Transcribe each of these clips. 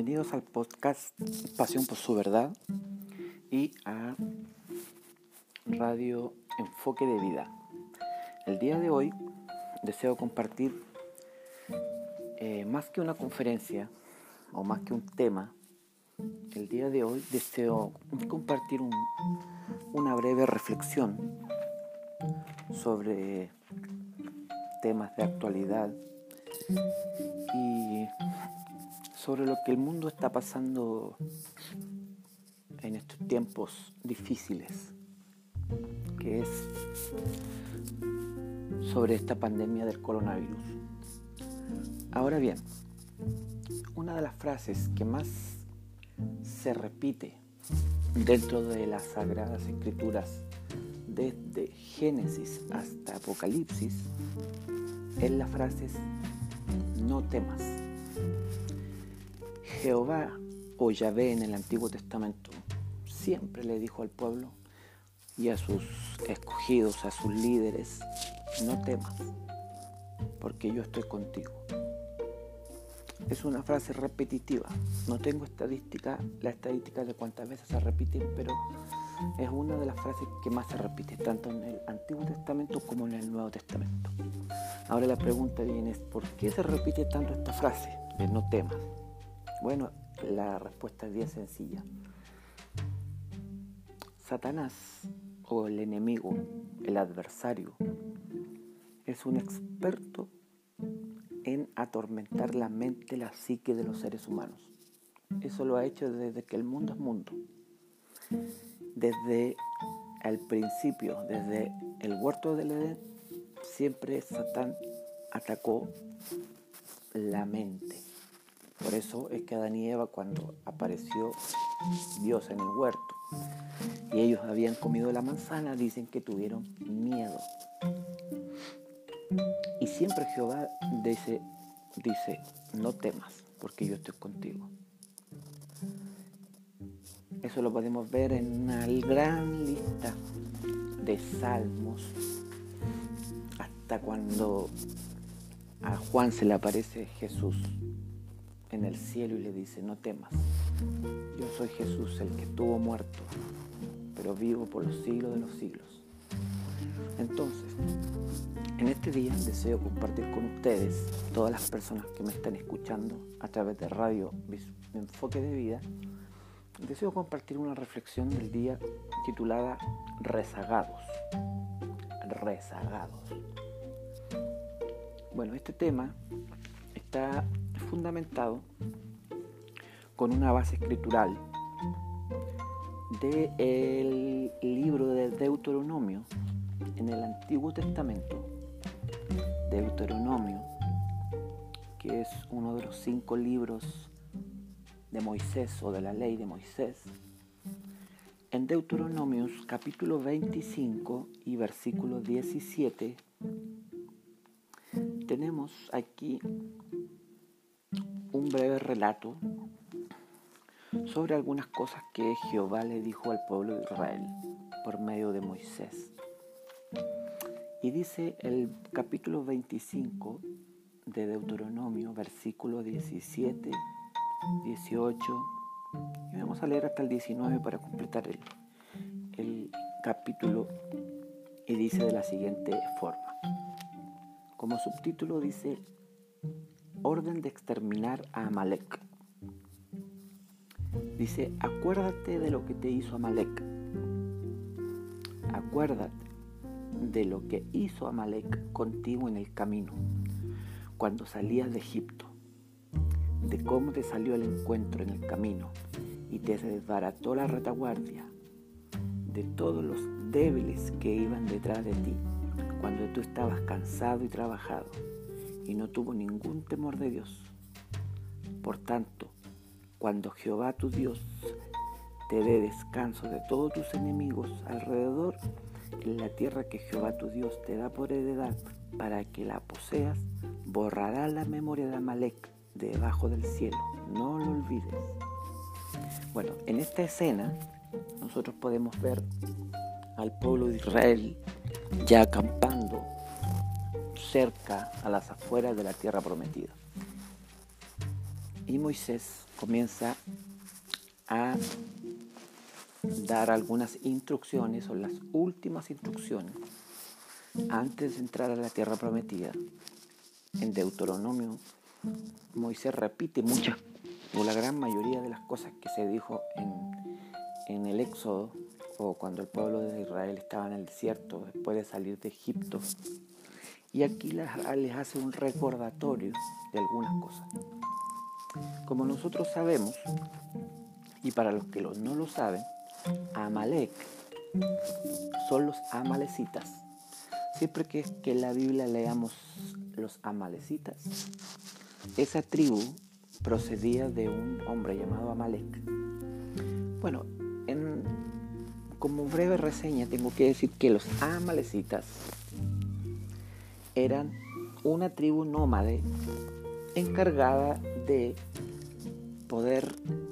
Bienvenidos al podcast Pasión por su Verdad y a Radio Enfoque de Vida. El día de hoy deseo compartir más que una conferencia o más que un tema. El día de hoy deseo compartir una breve reflexión sobre temas de actualidad y sobre lo que el mundo está pasando en estos tiempos difíciles, que es sobre esta pandemia del coronavirus. Ahora bien, una de las frases que más se repite dentro de las Sagradas Escrituras, desde Génesis hasta Apocalipsis, es la frase "no temas". Jehová o Yahvé en el Antiguo Testamento siempre le dijo al pueblo y a sus escogidos, a sus líderes: no temas, porque yo estoy contigo. Es una frase repetitiva. No tengo la estadística de cuántas veces se repite, pero es una de las frases que más se repite, tanto en el Antiguo Testamento como en el Nuevo Testamento. Ahora la pregunta viene es: ¿por qué se repite tanto esta frase de no temas? Bueno, la respuesta es bien sencilla. Satanás, o el enemigo, el adversario, es un experto en atormentar la mente, la psique de los seres humanos. Eso lo ha hecho desde que el mundo es mundo. Desde el principio, desde el huerto del Edén, siempre Satán atacó la mente. Por eso es que Adán y Eva, cuando apareció Dios en el huerto y ellos habían comido la manzana, dicen que tuvieron miedo. Y siempre Jehová dice, no temas, porque yo estoy contigo. Eso lo podemos ver en una gran lista de salmos, hasta cuando a Juan se le aparece Jesús en el cielo y le dice: no temas, yo soy Jesús, el que estuvo muerto, pero vivo por los siglos de los siglos. Entonces, en este día deseo compartir con ustedes, todas las personas que me están escuchando a través de Radio Enfoque de Vida, deseo compartir una reflexión del día titulada Rezagados. Bueno, este tema está fundamentado con una base escritural del libro de Deuteronomio en el Antiguo Testamento. Deuteronomio, que es uno de los 5 libros de Moisés o de la ley de Moisés. En Deuteronomio capítulo 25 y versículo 17 tenemos aquí un breve relato sobre algunas cosas que Jehová le dijo al pueblo de Israel por medio de Moisés. Y dice el capítulo 25 de Deuteronomio, versículo 17, 18, y vamos a leer hasta el 19 para completar el capítulo, y dice de la siguiente forma. Como subtítulo dice: orden de exterminar a Amalek. Dice: acuérdate de lo que te hizo Amalek. Acuérdate de lo que hizo Amalek contigo en el camino, cuando salías de Egipto, de cómo te salió al encuentro en el camino y te desbarató la retaguardia, de todos los débiles que iban detrás de ti, cuando tú estabas cansado y trabajado, y no tuvo ningún temor de Dios. Por tanto, cuando Jehová tu Dios te dé descanso de todos tus enemigos alrededor, en la tierra que Jehová tu Dios te da por heredad para que la poseas, borrará la memoria de Amalek de debajo del cielo. No lo olvides. Bueno, en esta escena nosotros podemos ver al pueblo de Israel ya acampando cerca a las afueras de la tierra prometida. Y Moisés comienza a dar algunas instrucciones, o las últimas instrucciones, antes de entrar a la tierra prometida. En Deuteronomio, Moisés repite muchas, o la gran mayoría de las cosas que se dijo en el Éxodo, o cuando el pueblo de Israel estaba en el desierto después de salir de Egipto. Y aquí les hace un recordatorio de algunas cosas. Como nosotros sabemos, y para los que no lo saben, Amalek son los amalecitas. Siempre que en la Biblia leamos los amalecitas, esa tribu procedía de un hombre llamado Amalek. Bueno, como breve reseña tengo que decir que los amalecitas eran una tribu nómade encargada de poder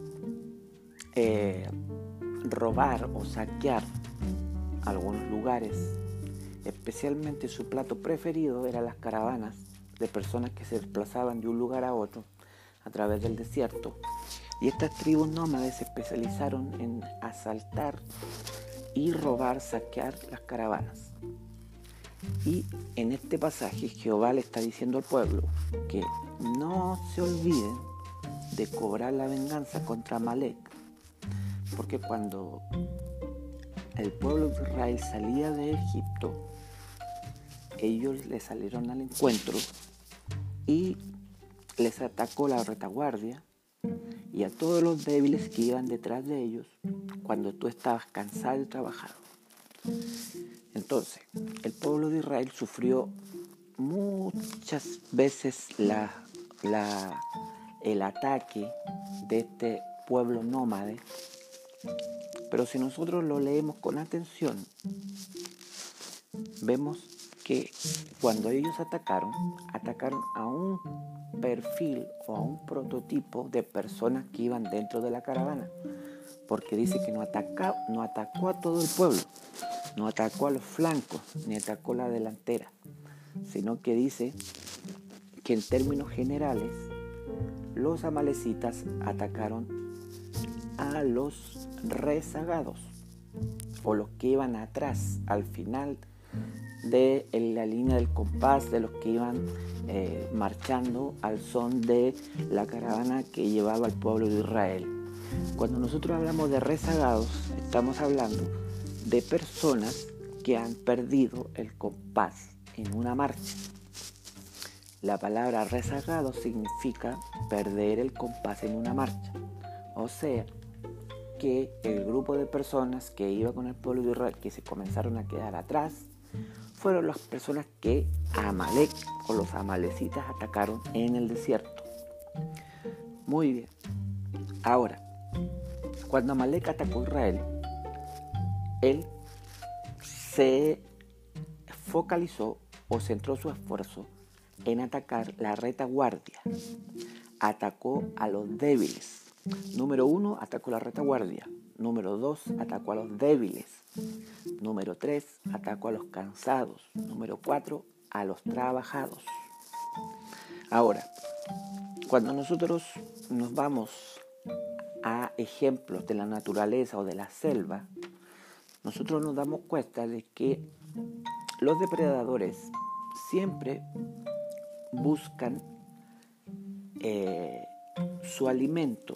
robar o saquear algunos lugares. Especialmente su plato preferido eran las caravanas de personas que se desplazaban de un lugar a otro a través del desierto. Y estas tribus nómades se especializaron en asaltar y robar, saquear las caravanas. Y en este pasaje Jehová le está diciendo al pueblo que no se olviden de cobrar la venganza contra Amalek, porque cuando el pueblo de Israel salía de Egipto, ellos le salieron al encuentro y les atacó la retaguardia y a todos los débiles que iban detrás de ellos cuando tú estabas cansado y trabajado. Entonces, el pueblo de Israel sufrió muchas veces el ataque de este pueblo nómade, pero si nosotros lo leemos con atención, vemos que cuando ellos atacaron a un perfil o a un prototipo de personas que iban dentro de la caravana, porque dice que no atacó a todo el pueblo, no atacó a los flancos, ni atacó la delantera, sino que dice que en términos generales los amalecitas atacaron a los rezagados, o los que iban atrás, al final de la línea del compás, de los que iban marchando al son de la caravana que llevaba al pueblo de Israel. Cuando nosotros hablamos de rezagados, estamos hablando de personas que han perdido el compás en una marcha. La palabra rezagado significa perder el compás en una marcha. O sea, que el grupo de personas que iba con el pueblo de Israel, que se comenzaron a quedar atrás, fueron las personas que Amalek o los amalecitas atacaron en el desierto. Muy bien. Ahora, cuando Amalek atacó a Israel, él se focalizó o centró su esfuerzo en atacar la retaguardia. Atacó a los débiles. Número 1, atacó la retaguardia. Número 2, atacó a los débiles. Número 3, atacó a los cansados. Número 4, a los trabajados. Ahora, cuando nosotros nos vamos a ejemplos de la naturaleza o de la selva, nosotros nos damos cuenta de que los depredadores siempre buscan su alimento,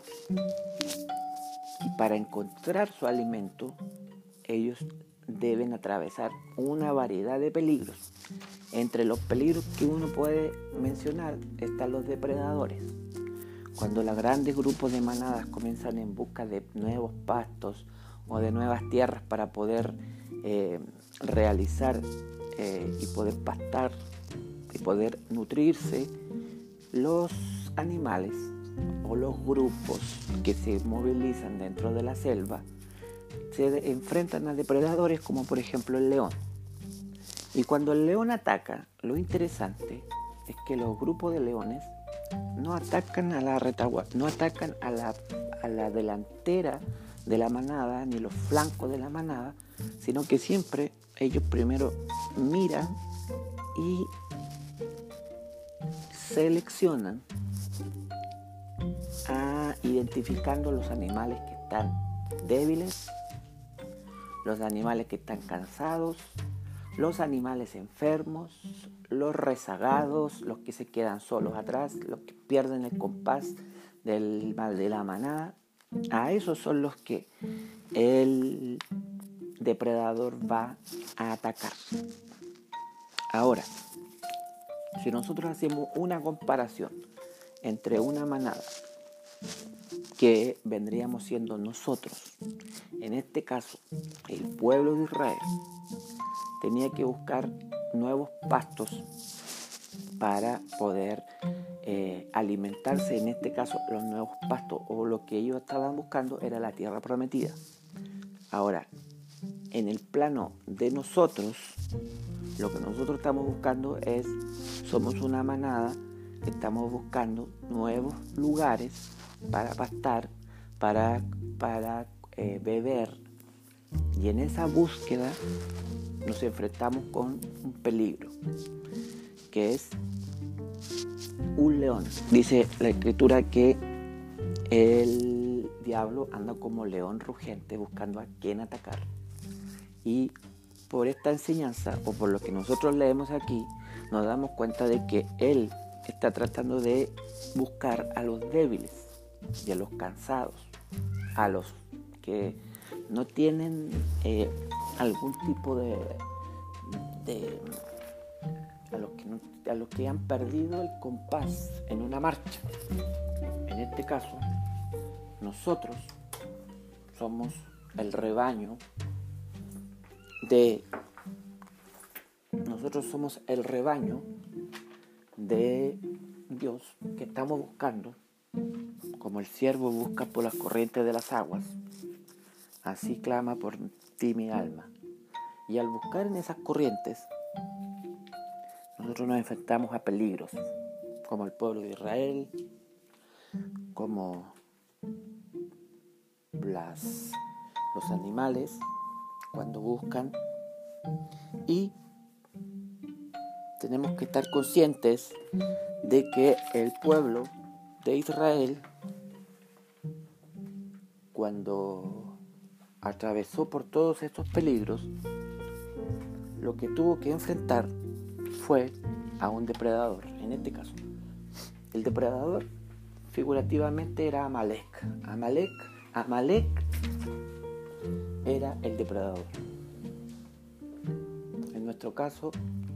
y para encontrar su alimento ellos deben atravesar una variedad de peligros. Entre los peligros que uno puede mencionar están los depredadores. Cuando los grandes grupos de manadas comienzan en busca de nuevos pastos o de nuevas tierras para poder realizar y poder pastar y poder nutrirse, los animales o los grupos que se movilizan dentro de la selva se enfrentan a depredadores como por ejemplo el león. Y cuando el león ataca, lo interesante es que los grupos de leones no atacan a la retaguardia, no atacan a la delantera de la manada ni los flancos de la manada, sino que siempre ellos primero miran y seleccionan identificando los animales que están débiles, los animales que están cansados, los animales enfermos, los rezagados, los que se quedan solos atrás, los que pierden el compás de la manada. A esos son los que el depredador va a atacar. Ahora, si nosotros hacemos una comparación entre una manada que vendríamos siendo nosotros, en este caso el pueblo de Israel, tenía que buscar nuevos pastos para poder alimentarse. En este caso, los nuevos pastos o lo que ellos estaban buscando era la tierra prometida. Ahora, en el plano de nosotros, lo que nosotros estamos buscando somos una manada que estamos buscando nuevos lugares para pastar, para beber, y en esa búsqueda nos enfrentamos con un peligro, que es un león. Dice la Escritura que el diablo anda como león rugiente buscando a quien atacar. Y por esta enseñanza, o por lo que nosotros leemos aquí, nos damos cuenta de que él está tratando de buscar a los débiles y a los cansados, a los que no tienen algún tipo a los que han perdido el compás en una marcha. En este caso, nosotros somos el rebaño de Dios, que estamos buscando, como el ciervo busca por las corrientes de las aguas, así clama por ti mi alma. Y al buscar en esas corrientes, nosotros nos enfrentamos a peligros, como el pueblo de Israel, como los animales cuando buscan, y tenemos que estar conscientes de que el pueblo de Israel, cuando atravesó por todos estos peligros, lo que tuvo que enfrentar fue a un depredador. En este caso, el depredador figurativamente era Amalek. Amalek era el depredador. En nuestro caso,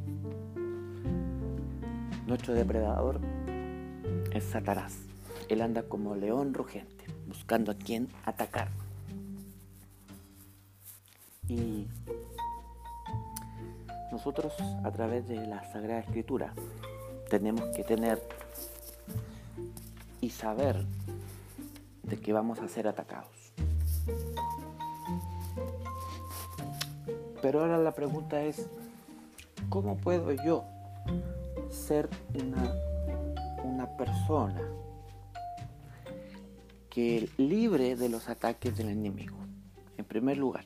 nuestro depredador es Satanás. Él anda como león rugiente, buscando a quien atacar. Y nosotros, a través de la Sagrada Escritura, tenemos que tener y saber de que vamos a ser atacados. Pero ahora la pregunta es, ¿cómo puedo yo ser una persona que libre de los ataques del enemigo? En primer lugar,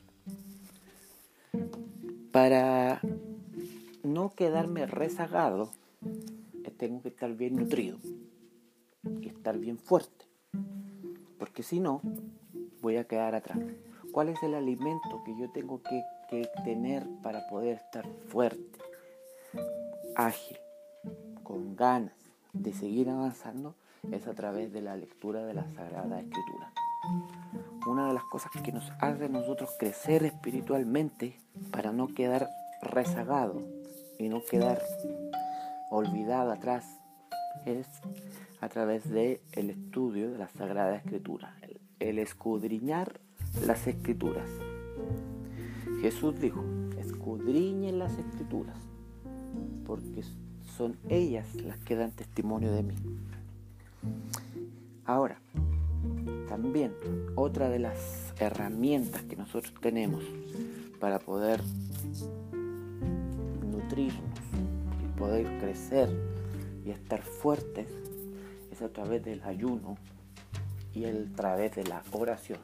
para no quedarme rezagado, tengo que estar bien nutrido y estar bien fuerte, porque si no, voy a quedar atrás. ¿Cuál es el alimento que yo tengo que tener para poder estar fuerte, ágil, con ganas de seguir avanzando? Es a través de la lectura de la Sagrada Escritura. Una de las cosas que nos hace a nosotros crecer espiritualmente para no quedar rezagado y no quedar olvidado atrás es a través del estudio de la Sagrada Escritura, el escudriñar las Escrituras. Jesús dijo, escudriñen las Escrituras, porque son ellas las que dan testimonio de mí. Ahora, también otra de las herramientas que nosotros tenemos para poder nutrirnos y poder crecer y estar fuertes es a través del ayuno y a través de la oración.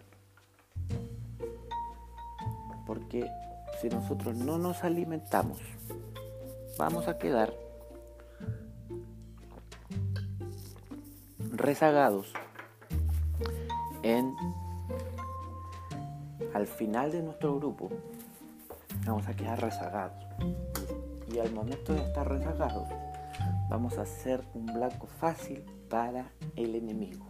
Porque si nosotros no nos alimentamos, vamos a quedar rezagados Al final de nuestro grupo vamos a quedar rezagados. Y al momento de estar rezagados, vamos a ser un blanco fácil para el enemigo.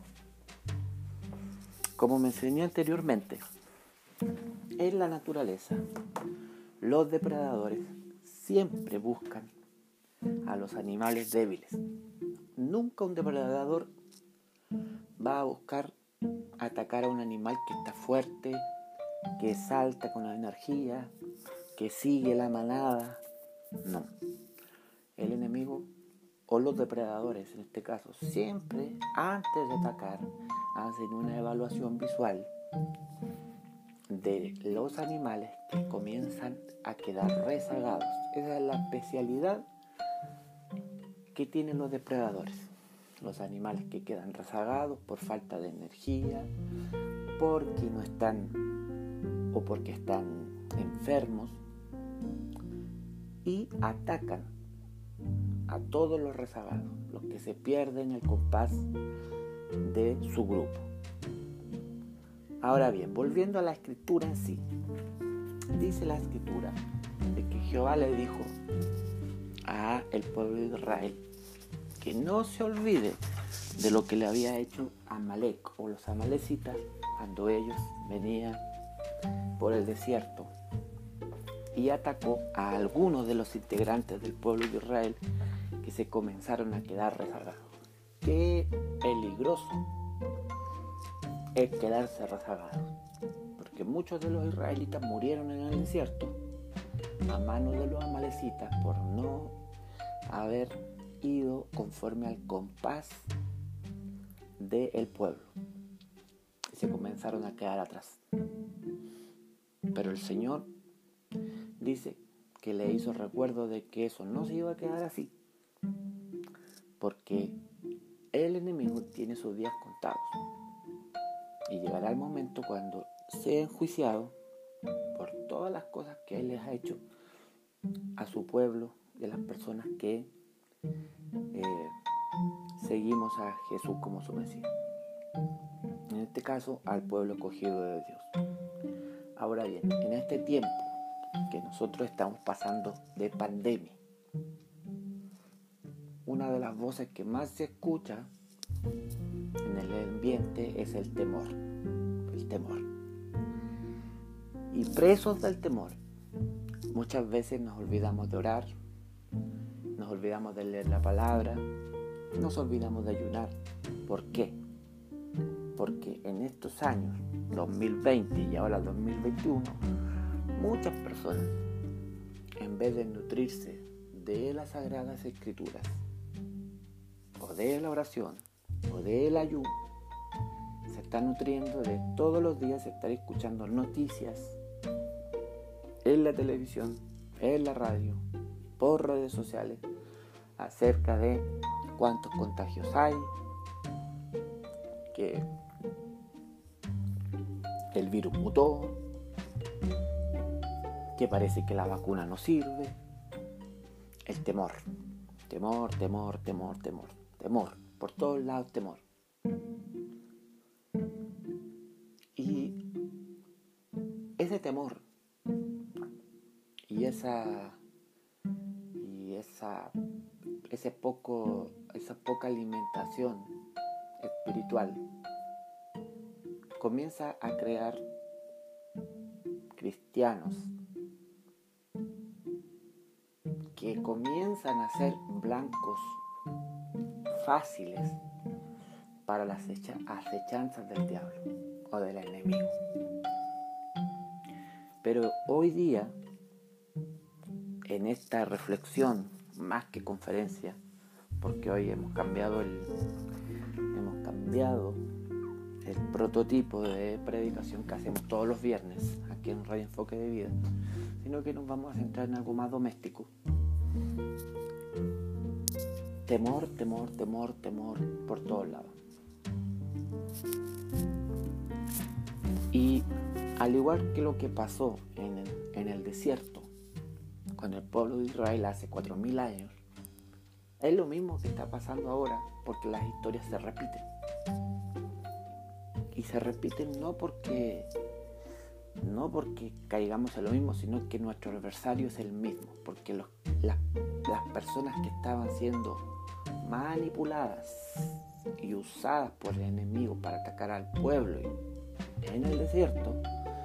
Como mencioné anteriormente, en la naturaleza, los depredadores siempre buscan a los animales débiles. Nunca un depredador va a buscar atacar a un animal que está fuerte, que salta con energía, que sigue la manada. No. El enemigo o los depredadores, en este caso, siempre antes de atacar hacen una evaluación visual de los animales que comienzan a quedar rezagados. Esa es la especialidad que tienen los depredadores. Los animales que quedan rezagados por falta de energía, porque no están o porque están enfermos, y atacan a todos los rezagados, los que se pierden el compás de su grupo. Ahora bien, volviendo a la escritura en sí, dice la escritura de que Jehová le dijo a el pueblo de Israel que no se olvide de lo que le había hecho Amalec o los amalecitas cuando ellos venían por el desierto y atacó a algunos de los integrantes del pueblo de Israel que se comenzaron a quedar rezagados. Qué peligroso es quedarse rezagados, porque muchos de los israelitas murieron en el desierto a manos de los amalecitas por no haber ido conforme al compás del pueblo y se comenzaron a quedar atrás. Pero el Señor dice que le hizo recuerdo de que eso no se iba a quedar así, porque el enemigo tiene sus días contados y llegará el momento cuando sea enjuiciado por todas las cosas que Él les ha hecho a su pueblo y a las personas que seguimos a Jesús como su Mesías. En este caso, al pueblo escogido de Dios. Ahora bien, en este tiempo que nosotros estamos pasando de pandemia, una de las voces que más se escucha en el ambiente es el temor. El temor. Y presos del temor, muchas veces nos olvidamos de orar, nos olvidamos de leer la palabra, nos olvidamos de ayunar. ¿Por qué? Porque en estos años, 2020 y ahora 2021, muchas personas, en vez de nutrirse de las Sagradas Escrituras, o de la oración, o del ayuno, se están nutriendo de todos los días estar escuchando noticias en la televisión, en la radio, por redes sociales, acerca de cuántos contagios hay, que el virus mutó, que parece que la vacuna no sirve. El temor, temor, temor, temor, temor, temor, por todos lados temor. Y ese temor y esa poca alimentación espiritual comienza a crear cristianos que comienzan a ser blancos fáciles para las acechanzas del diablo o del enemigo. Pero hoy día, en esta reflexión más que conferencia, porque hoy hemos cambiado el prototipo de predicación que hacemos todos los viernes aquí en Radio Enfoque de Vida, sino que nos vamos a centrar en algo más doméstico. Temor, temor, temor, temor por todos lados. Y al igual que lo que pasó en el desierto con el pueblo de Israel hace 4.000 años, es lo mismo que está pasando ahora, porque las historias se repiten. Y se repiten no porque caigamos en lo mismo, sino que nuestro adversario es el mismo, porque las personas que estaban siendo manipuladas y usadas por el enemigo para atacar al pueblo en el desierto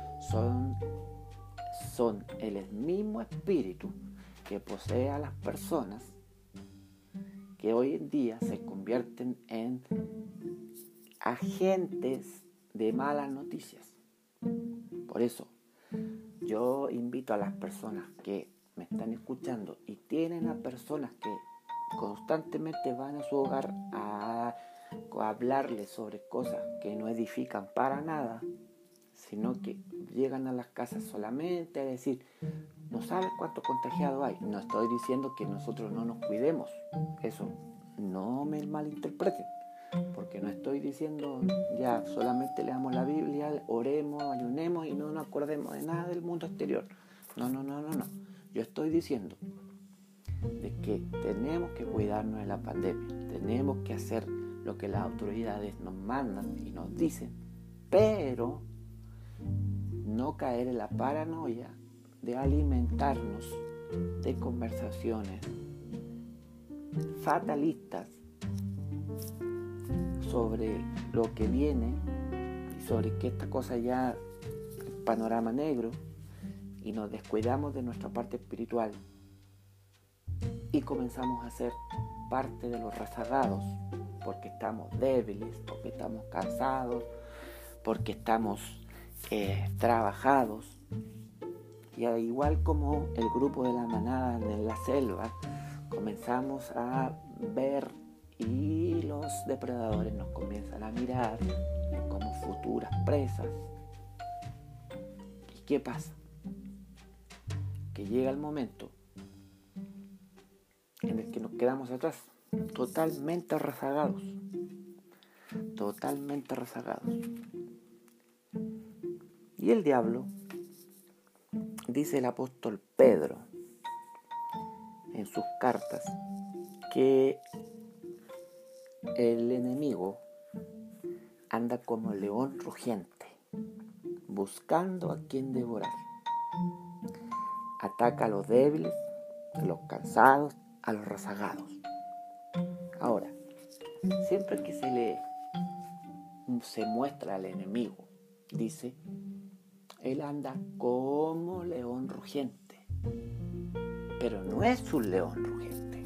son el mismo espíritu que posee a las personas que hoy en día se convierten en agentes de malas noticias. Por eso yo invito a las personas que me están escuchando y tienen a personas que constantemente van a su hogar a hablarles sobre cosas que no edifican para nada, sino que llegan a las casas solamente a decir, no sabes cuántos contagiados hay. No estoy diciendo que nosotros no nos cuidemos, eso no me malinterpreten, porque no estoy diciendo ya solamente leamos la Biblia, oremos, ayunemos y no nos acordemos de nada del mundo exterior. No. Yo estoy diciendo de que tenemos que cuidarnos de la pandemia, tenemos que hacer lo que las autoridades nos mandan y nos dicen, pero no caer en la paranoia de alimentarnos de conversaciones fatalistas sobre lo que viene y sobre que esta cosa ya es panorama negro, y nos descuidamos de nuestra parte espiritual y comenzamos a ser parte de los rezagados porque estamos débiles, porque estamos cansados, porque estamos trabajados. Y al igual como el grupo de la manada en la selva, comenzamos a ver y los depredadores nos comienzan a mirar como futuras presas. ¿Y qué pasa? Que llega el momento en el que nos quedamos atrás, totalmente rezagados. Y el diablo, dice el apóstol Pedro en sus cartas, que el enemigo anda como león rugiente, buscando a quien devorar. Ataca a los débiles, a los cansados, a los rezagados. Ahora, siempre que se muestra al enemigo, dice, él anda como león rugiente, pero no es un león rugiente,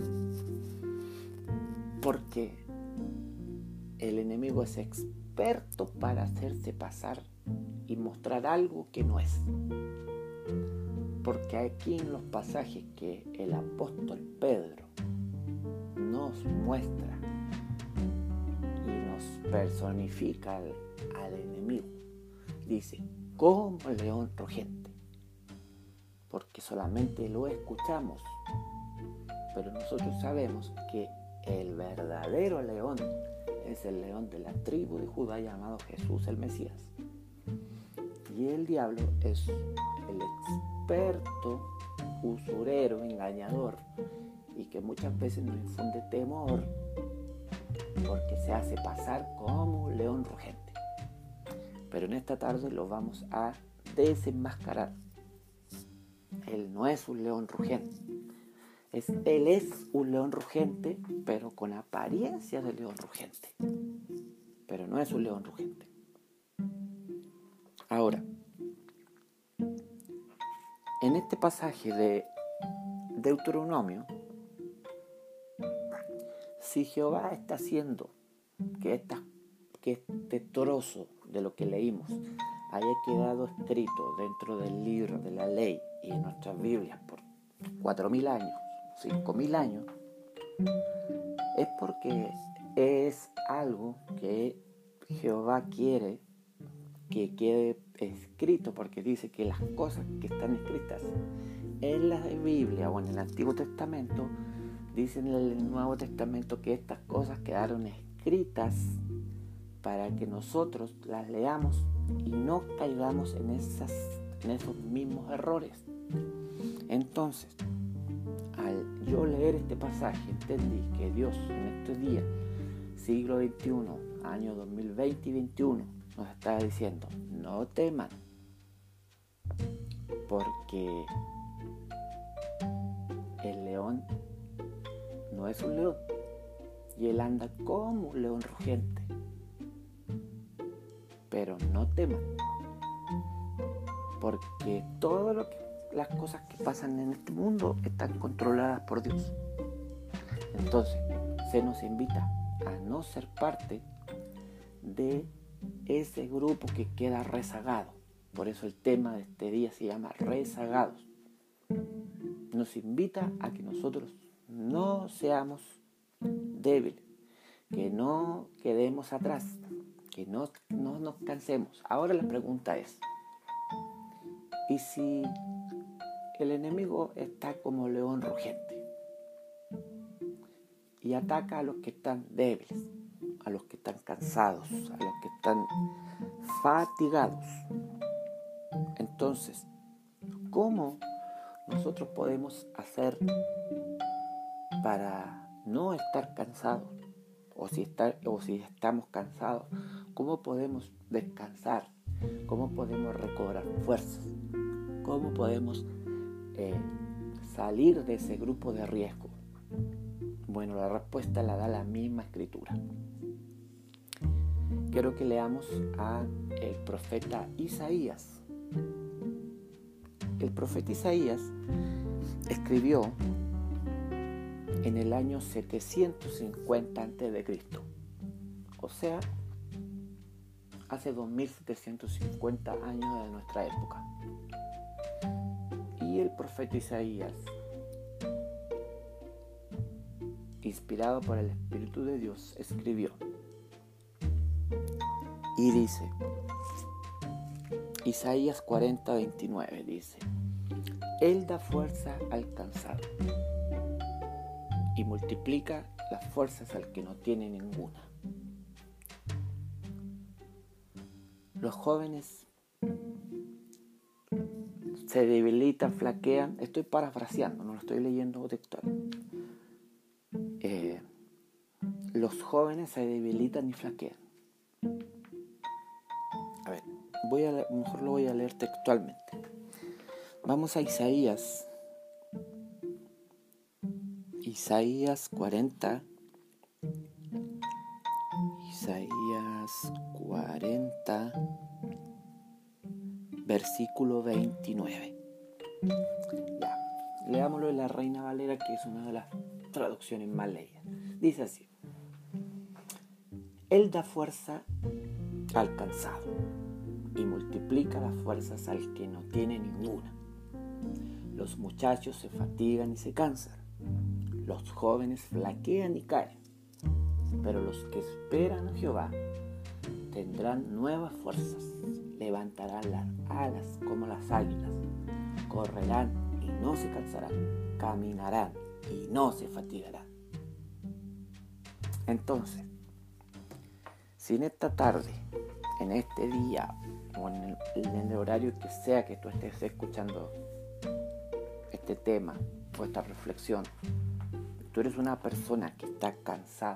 porque el enemigo es experto para hacerse pasar y mostrar algo que no es. Porque aquí en los pasajes que el apóstol Pedro nos muestra y nos personifica al enemigo, dice, como león rugiente, porque solamente lo escuchamos, pero nosotros sabemos que el verdadero león es el león de la tribu de Judá llamado Jesús el Mesías. Y el diablo es el experto usurero, engañador, y que muchas veces nos infunde temor porque se hace pasar como un león rugente. Pero en esta tarde lo vamos a desenmascarar. Él no es un león rugente. Él es un león rugente, pero con apariencia de león rugente. Pero no es un león rugente. Ahora, en este pasaje de Deuteronomio, si Jehová está haciendo que este trozo de lo que leímos haya quedado escrito dentro del libro de la ley y en nuestras Biblias por 4.000 años, 5.000 años, es porque es algo que Jehová quiere que quede escrito, porque dice que las cosas que están escritas en la Biblia o en el Antiguo Testamento, dicen en el Nuevo Testamento que estas cosas quedaron escritas para que nosotros las leamos y no caigamos en esos mismos errores. Entonces, al yo leer este pasaje, entendí que Dios en este día, siglo XXI, año 2020 y 2021, nos está diciendo, no teman, porque el león no es un león y él anda como un león rugiente. Pero no teman, porque las cosas que pasan en este mundo están controladas por Dios. Entonces, se nos invita a no ser parte de ese grupo que queda rezagado. Por eso el tema de este día se llama rezagados. Nos invita a que nosotros no seamos débiles, que no quedemos atrás, que no nos cansemos. Ahora la pregunta es, ¿y si el enemigo está como león rugiente y ataca a los que están débiles, a los que están cansados, a los que están fatigados? Entonces, ¿cómo nosotros podemos hacer para no estar cansados? O si estamos cansados, ¿cómo podemos descansar? ¿Cómo podemos recobrar fuerzas? ¿Cómo podemos salir de ese grupo de riesgo? Bueno, la respuesta la da la misma escritura. Quiero que leamos al profeta Isaías. El profeta Isaías escribió en el año 750 a.C., o sea, hace 2750 años de nuestra época. Y el profeta Isaías, inspirado por el Espíritu de Dios, escribió y dice, Isaías 40:29 dice, Él da fuerza al cansado y multiplica las fuerzas al que no tiene ninguna. Los jóvenes se debilitan, flaquean. Estoy parafraseando, no lo estoy leyendo textual. Los jóvenes se debilitan y flaquean. A ver, mejor lo voy a leer textualmente. Vamos a Isaías 40. Isaías 40, versículo 29. Ya, leámoslo en la Reina Valera, que es una de las traducciones más leídas. Dice así: Él da fuerza al cansado y multiplica las fuerzas al que no tiene ninguna. Los muchachos se fatigan y se cansan, los jóvenes flaquean y caen, pero los que esperan a Jehová tendrán nuevas fuerzas, levantarán las alas como las águilas, correrán y no se cansarán, caminarán y no se fatigarán. Entonces, si en esta tarde, en este día o en el horario que sea que tú estés escuchando este tema o esta reflexión, tú eres una persona que está cansada.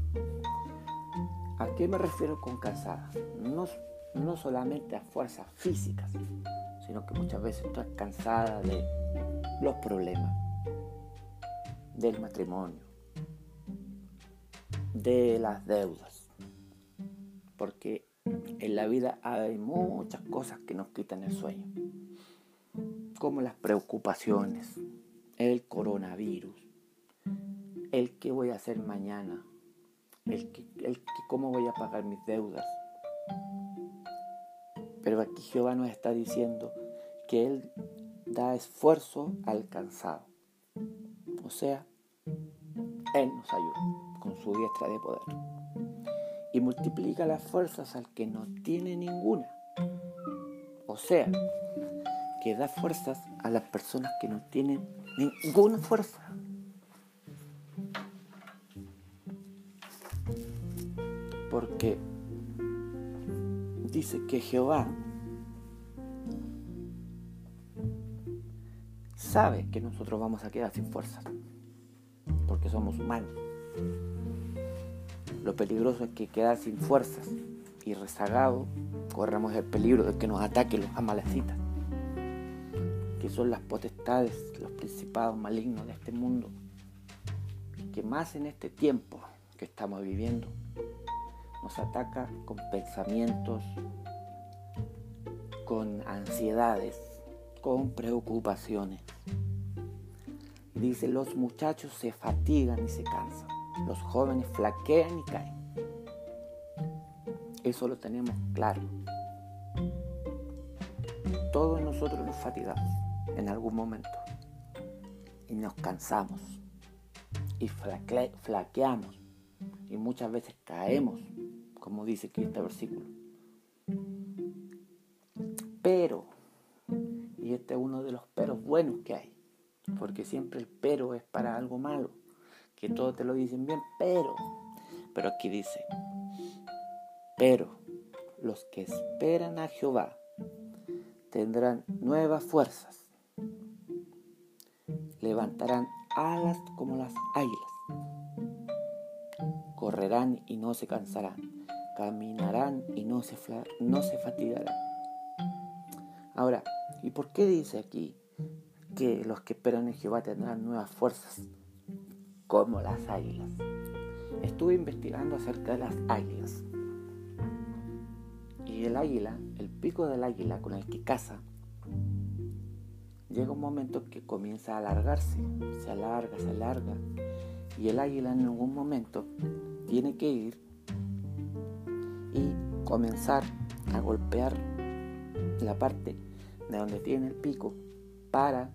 ¿A qué me refiero con cansada? No solamente a fuerzas físicas, sino que muchas veces estás cansada de los problemas, del matrimonio, de las deudas, porque en la vida hay muchas cosas que nos quitan el sueño, como las preocupaciones, el coronavirus, el qué voy a hacer mañana, el cómo voy a pagar mis deudas. Pero aquí Jehová nos está diciendo que Él da esfuerzo al cansado. O sea, Él nos ayuda con su diestra de poder. Y multiplica las fuerzas al que no tiene ninguna. O sea, que da fuerzas a las personas que no tienen ninguna fuerza. Porque dice que Jehová sabe que nosotros vamos a quedar sin fuerzas, porque somos humanos. Lo peligroso es que quedar sin fuerzas y rezagados, corremos el peligro de que nos ataquen los amalecitas, que son las potestades, los principados malignos de este mundo, que más en este tiempo que estamos viviendo nos ataca con pensamientos, con ansiedades, con preocupaciones. Y dice, los muchachos se fatigan y se cansan, los jóvenes flaquean y caen. Eso lo tenemos claro. Todos nosotros nos fatigamos en algún momento y nos cansamos y flaqueamos y muchas veces caemos, como dice aquí este versículo. Pero, y este es uno de los peros buenos que hay, porque siempre el pero es para algo malo, que todos te lo dicen bien, pero aquí dice, pero los que esperan a Jehová tendrán nuevas fuerzas, levantarán alas como las águilas, correrán y no se cansarán, caminarán y no se fatigarán. Ahora, ¿y por qué dice aquí que los que esperan en Jehová tendrán nuevas fuerzas como las águilas? Estuve investigando acerca de las águilas. Y el águila, el pico del águila con el que caza, llega un momento que comienza a alargarse, se alarga, y el águila en algún momento tiene que ir y comenzar a golpear la parte de donde tiene el pico para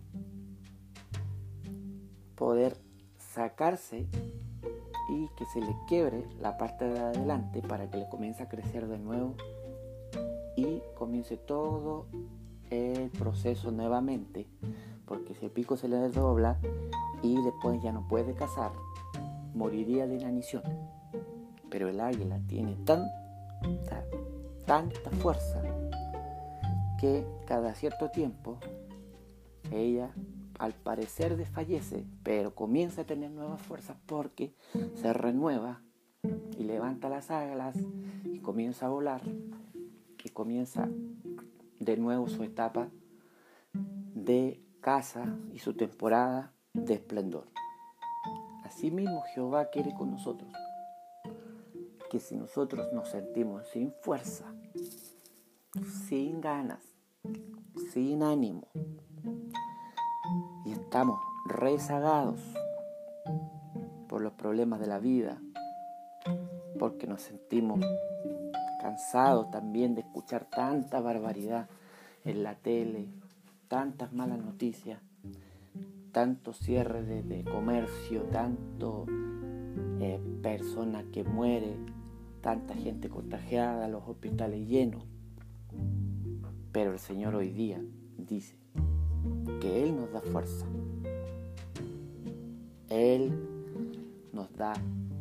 poder sacarse y que se le quiebre la parte de adelante para que le comience a crecer de nuevo y comience todo el proceso nuevamente, porque si el pico se le desdobla y después ya no puede cazar, moriría de inanición. Pero el águila tiene tanta fuerza que cada cierto tiempo ella al parecer desfallece, pero comienza a tener nuevas fuerzas porque se renueva y levanta las alas y comienza a volar y comienza de nuevo su etapa de caza y su temporada de esplendor. Asimismo Jehová quiere con nosotros que si nosotros nos sentimos sin fuerza, sin ganas, sin ánimo y estamos rezagados por los problemas de la vida, porque nos sentimos cansados también de escuchar tanta barbaridad en la tele, tantas malas noticias, tanto cierre de comercio, tanto personas que mueren, tanta gente contagiada, los hospitales llenos. Pero el Señor hoy día dice que Él nos da fuerza. Él nos da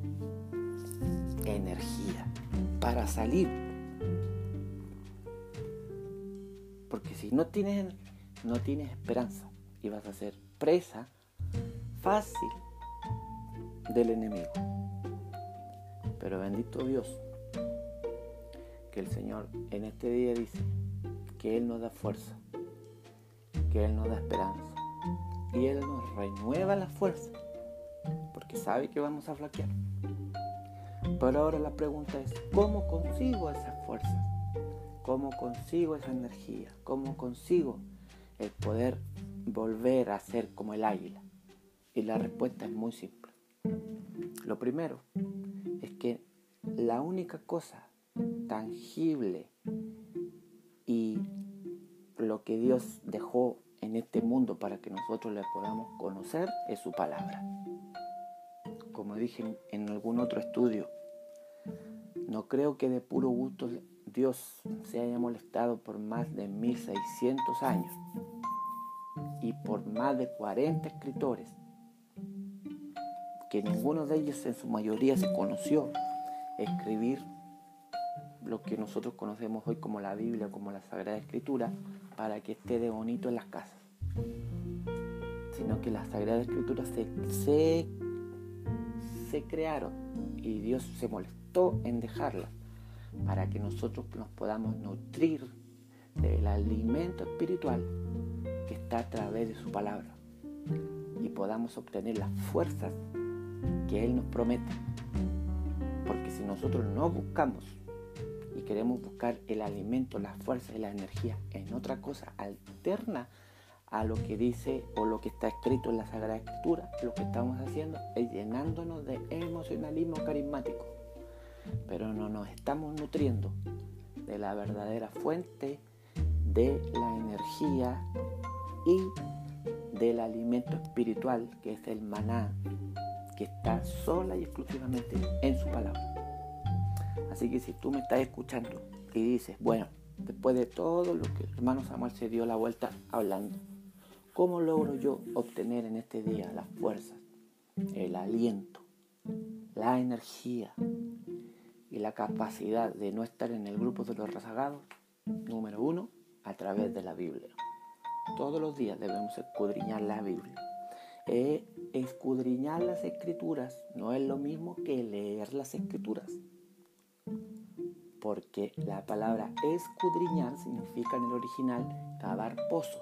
energía para salir. Porque si no tienes esperanza y vas a ser presa fácil del enemigo. Pero bendito Dios, que el Señor en este día dice que Él nos da fuerza, que Él nos da esperanza y Él nos renueva la fuerza, porque sabe que vamos a flaquear. Pero ahora la pregunta es, ¿cómo consigo esas fuerzas? ¿Cómo consigo esa energía? ¿Cómo consigo el poder volver a ser como el águila? Y la respuesta es muy simple. Lo primero es que la única cosa tangible y lo que Dios dejó en este mundo para que nosotros le podamos conocer es su palabra. Como dije en algún otro estudio, no creo que de puro gusto Dios se haya molestado por más de 1600 años y por más de 40 escritores, que ninguno de ellos en su mayoría se conoció escribir lo que nosotros conocemos hoy como la Biblia, como la Sagrada Escritura, para que esté de bonito en las casas, sino que las Sagradas Escrituras se crearon y Dios se molestó en dejarlas para que nosotros nos podamos nutrir del alimento espiritual que está a través de su palabra y podamos obtener las fuerzas que Él nos promete. Porque si nosotros no buscamos y queremos buscar el alimento, las fuerzas y la energía en otra cosa alterna a lo que dice o lo que está escrito en la Sagrada Escritura, lo que estamos haciendo es llenándonos de emocionalismo carismático, pero no nos estamos nutriendo de la verdadera fuente de la energía y del alimento espiritual, que es el maná, que está sola y exclusivamente en su palabra. Así que si tú me estás escuchando y dices, bueno, después de todo lo que el hermano Samuel se dio la vuelta hablando, ¿cómo logro yo obtener en este día las fuerzas, el aliento, la energía y la capacidad de no estar en el grupo de los rezagados? Número 1, a través de la Biblia. Todos los días debemos escudriñar la Biblia. Escudriñar las Escrituras no es lo mismo que leer las Escrituras, porque la palabra escudriñar significa en el original cavar pozos.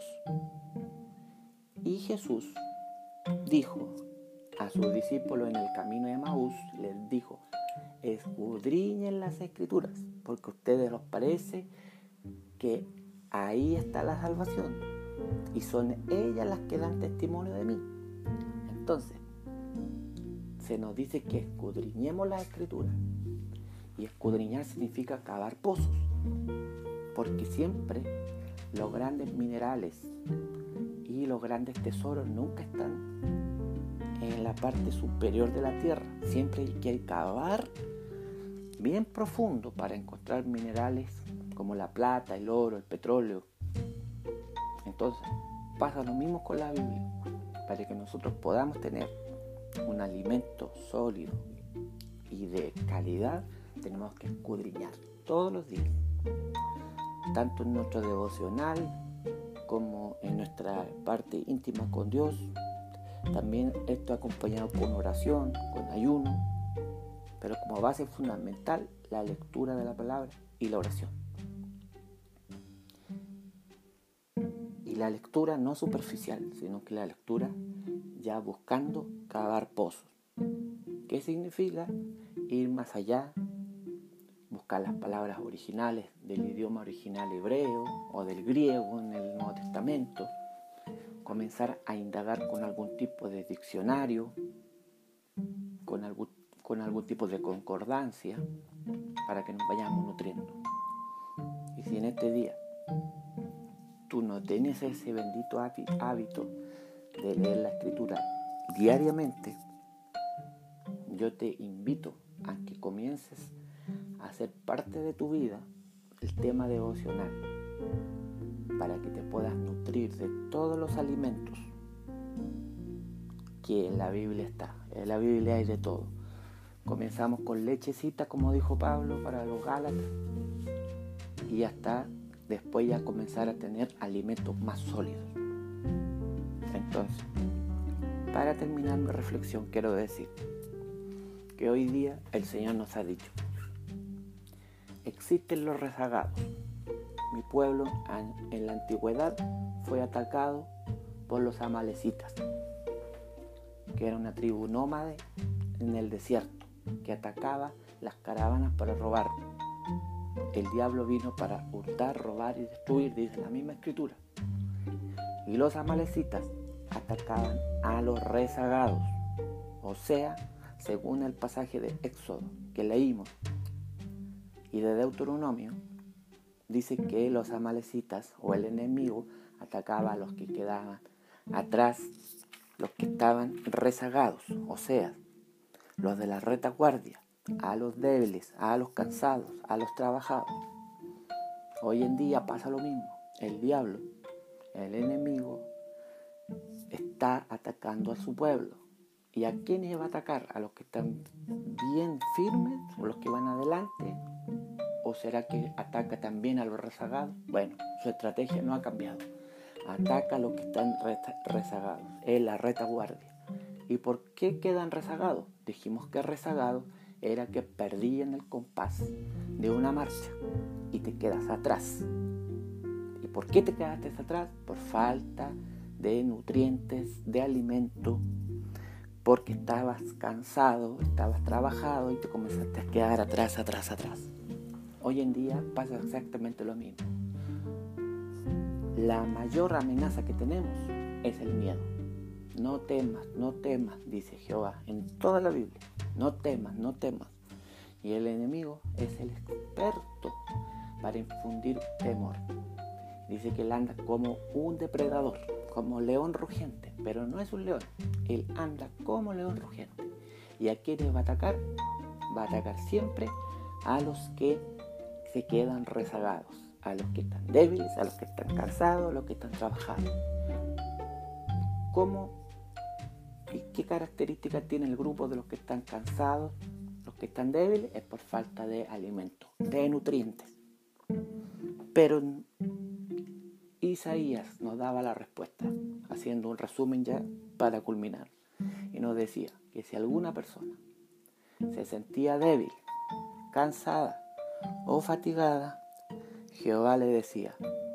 Y Jesús dijo a sus discípulos en el camino de Emaús, les dijo, escudriñen las Escrituras, porque a ustedes les parece que ahí está la salvación y son ellas las que dan testimonio de mí. Entonces, se nos dice que escudriñemos las Escrituras, y escudriñar significa cavar pozos, porque siempre los grandes minerales y los grandes tesoros nunca están en la parte superior de la tierra. Siempre hay que cavar bien profundo para encontrar minerales como la plata, el oro, el petróleo. Entonces, pasa lo mismo con la Biblia. Para que nosotros podamos tener un alimento sólido y de calidad, tenemos que escudriñar todos los días, tanto en nuestro devocional como en nuestra parte íntima con Dios. También esto acompañado con oración, con ayuno, pero como base fundamental la lectura de la palabra y la oración. Y la lectura no superficial, sino que la lectura ya buscando cavar pozos. ¿Qué significa? Ir más allá, buscar las palabras originales del idioma original hebreo o del griego en el Nuevo Testamento, comenzar a indagar con algún tipo de diccionario, con algún tipo de concordancia, para que nos vayamos nutriendo. Y si en este día tú no tienes ese bendito hábito de leer la Escritura diariamente, yo te invito a que comiences a hacer parte de tu vida el tema devocional, para que te puedas nutrir de todos los alimentos que en la Biblia está. En la Biblia hay de todo. Comenzamos con lechecita, como dijo Pablo, para los Gálatas, y hasta después ya comenzar a tener alimentos más sólidos. Entonces, para terminar mi reflexión, quiero decir que hoy día el Señor nos ha dicho, existen los rezagados. Mi pueblo en la antigüedad fue atacado por los amalecitas, que era una tribu nómade en el desierto, que atacaba las caravanas para robar. El diablo vino para hurtar, robar y destruir, dice la misma Escritura. Y los amalecitas atacaban a los rezagados, o sea, según el pasaje de Éxodo que leímos y de Deuteronomio, dice que los amalecitas o el enemigo atacaba a los que quedaban atrás, los que estaban rezagados, o sea, los de la retaguardia, a los débiles, a los cansados, a los trabajados. Hoy en día pasa lo mismo. El diablo, el enemigo, está atacando a su pueblo. ¿Y a quiénes va a atacar? ¿A los que están bien firmes o los que van adelante? ¿O será que ataca también a los rezagados? Bueno, su estrategia no ha cambiado. Ataca a los que están rezagados. Es la retaguardia. ¿Y por qué quedan rezagados? Dijimos que rezagado era que perdían el compás de una marcha y te quedas atrás. ¿Y por qué te quedaste atrás? Por falta de nutrientes, de alimento, porque estabas cansado, estabas trabajado y te comenzaste a quedar atrás. Hoy en día pasa exactamente lo mismo. La mayor amenaza que tenemos es el miedo. No temas, dice Jehová en toda la Biblia. No temas. Y el enemigo es el experto para infundir temor. Dice que él anda como un depredador, como león rugiente, pero no es un león. Él anda como león rugiente. ¿Y a quiénes va a atacar? Va a atacar siempre a los que se quedan rezagados, a los que están débiles, a los que están cansados, a los que están trabajando. ¿Cómo y qué características tiene el grupo de los que están cansados, los que están débiles? Es por falta de alimento, de nutrientes. Pero Isaías nos daba la respuesta, haciendo un resumen ya para culminar. Y nos decía que si alguna persona se sentía débil, cansada o fatigada, Jehová le decía: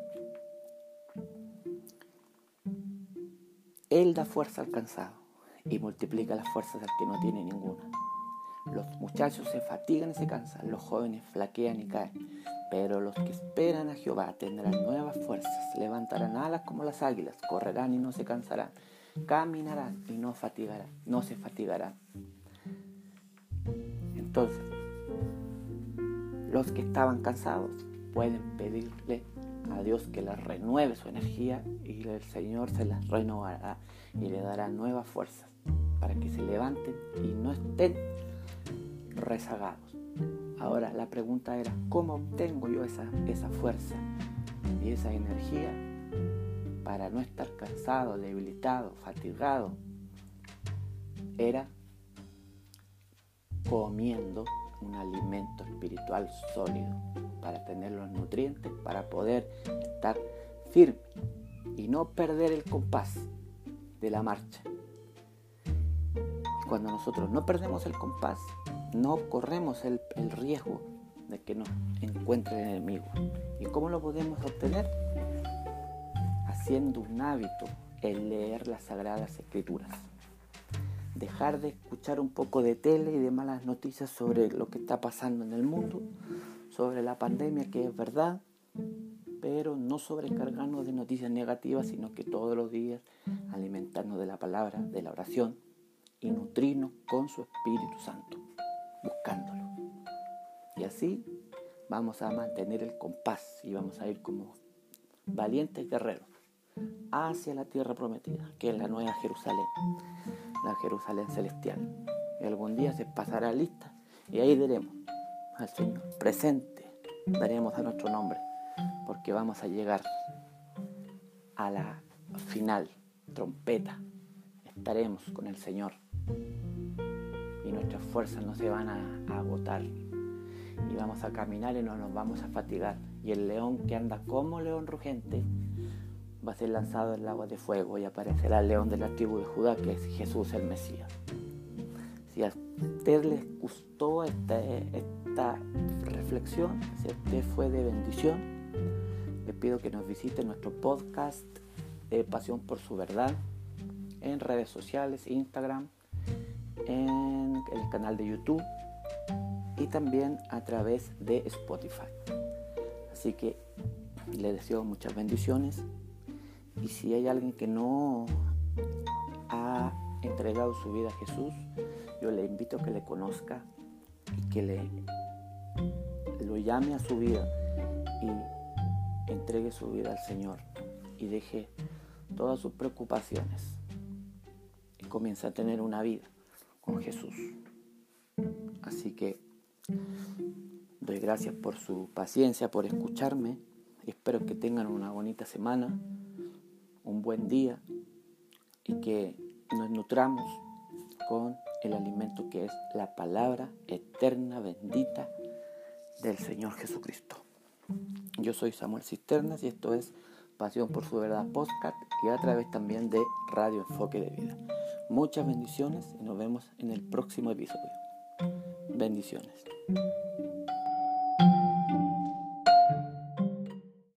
Él da fuerza al cansado y multiplica las fuerzas al que no tiene ninguna. Los muchachos se fatigan y se cansan, los jóvenes flaquean y caen, pero los que esperan a Jehová tendrán nuevas fuerzas, levantarán alas como las águilas, correrán y no se cansarán, caminarán y no se fatigarán. Entonces, los que estaban cansados pueden pedirle a Dios que les renueve su energía y el Señor se las renovará y le dará nuevas fuerzas para que se levanten y no estén rezagados. Ahora la pregunta era: ¿cómo obtengo yo esa fuerza y esa energía para no estar cansado, debilitado, fatigado? Era comiendo un alimento espiritual sólido para tener los nutrientes, para poder estar firme y no perder el compás de la marcha. Cuando nosotros no perdemos el compás, no corremos el riesgo de que nos encuentre el enemigo. ¿Y cómo lo podemos obtener? Haciendo un hábito el leer las Sagradas Escrituras. Dejar de escuchar un poco de tele y de malas noticias sobre lo que está pasando en el mundo, sobre la pandemia, que es verdad, pero no sobrecargarnos de noticias negativas, sino que todos los días alimentarnos de la palabra, de la oración y nutrirnos con su Espíritu Santo, buscándolo. Y así vamos a mantener el compás y vamos a ir como valientes guerreros hacia la tierra prometida, que es la nueva Jerusalén, la Jerusalén celestial. Y algún día se pasará lista y ahí diremos al Señor presente, daremos a nuestro nombre, porque vamos a llegar a la final trompeta. Estaremos con el Señor y nuestras fuerzas no se van a agotar y vamos a caminar y no nos vamos a fatigar. Y el león que anda como león rugente va a ser lanzado en el agua de fuego y aparecerá el león de la tribu de Judá, que es Jesús el Mesías. Si a usted les gustó esta reflexión, si a usted fue de bendición, le pido que nos visite nuestro podcast de Pasión por su Verdad en redes sociales, Instagram, en el canal de YouTube y también a través de Spotify. Así que le deseo muchas bendiciones. Y si hay alguien que no ha entregado su vida a Jesús, yo le invito a que le conozca y que lo llame a su vida y entregue su vida al Señor y deje todas sus preocupaciones y comience a tener una vida con Jesús. Así que doy gracias por su paciencia, por escucharme. Espero que tengan una bonita semana, un buen día y que nos nutramos con el alimento que es la palabra eterna, bendita del Señor Jesucristo. Yo soy Samuel Cisternas y esto es Pasión por su Verdad Podcast y a través también de Radio Enfoque de Vida. Muchas bendiciones y nos vemos en el próximo episodio. Bendiciones.